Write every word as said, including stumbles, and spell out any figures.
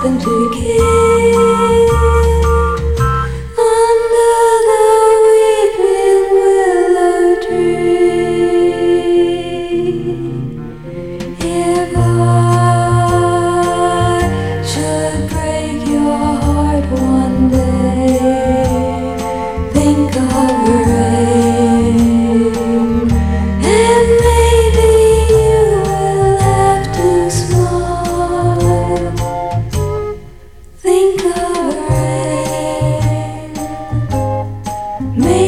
happen to kiss under the weeping willow tree. If I should break your heart one day, think of rain, and maybe you will have to smile. Think of rain. Maybe